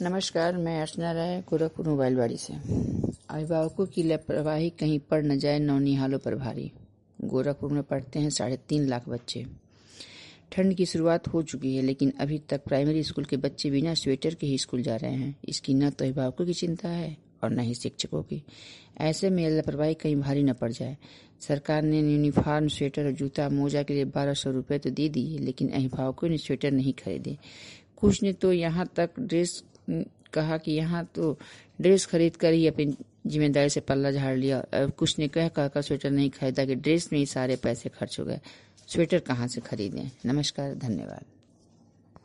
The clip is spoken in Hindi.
नमस्कार, मैं अर्चना राय गोरखपुर मोबाइलवाड़ी से। अभिभावकों की लापरवाही कहीं पड़ न जाए नौनिहालों पर भारी। गोरखपुर में पढ़ते हैं 3.5 लाख बच्चे। ठंड की शुरुआत हो चुकी है, लेकिन अभी तक प्राइमरी स्कूल के बच्चे बिना स्वेटर के ही स्कूल जा रहे हैं। इसकी न तो अभिभावकों की चिंता है और न ही शिक्षकों की। ऐसे में लापरवाही कहीं भारी न पड़ जाए। सरकार ने यूनिफॉर्म, स्वेटर और जूता मोजा के लिए 1200 रुपये तो दे दिए, लेकिन अभिभावकों ने स्वेटर नहीं खरीदे। कुछ ने तो यहाँ तक कहा कि यहाँ तो ड्रेस खरीद कर ही अपनी जिम्मेदारी से पल्ला झाड़ लिया। कुछ ने कहकर स्वेटर नहीं खरीदा कि ड्रेस में ही सारे पैसे खर्च हो गए। स्वेटर कहाँ से खरीदें। नमस्कार, धन्यवाद।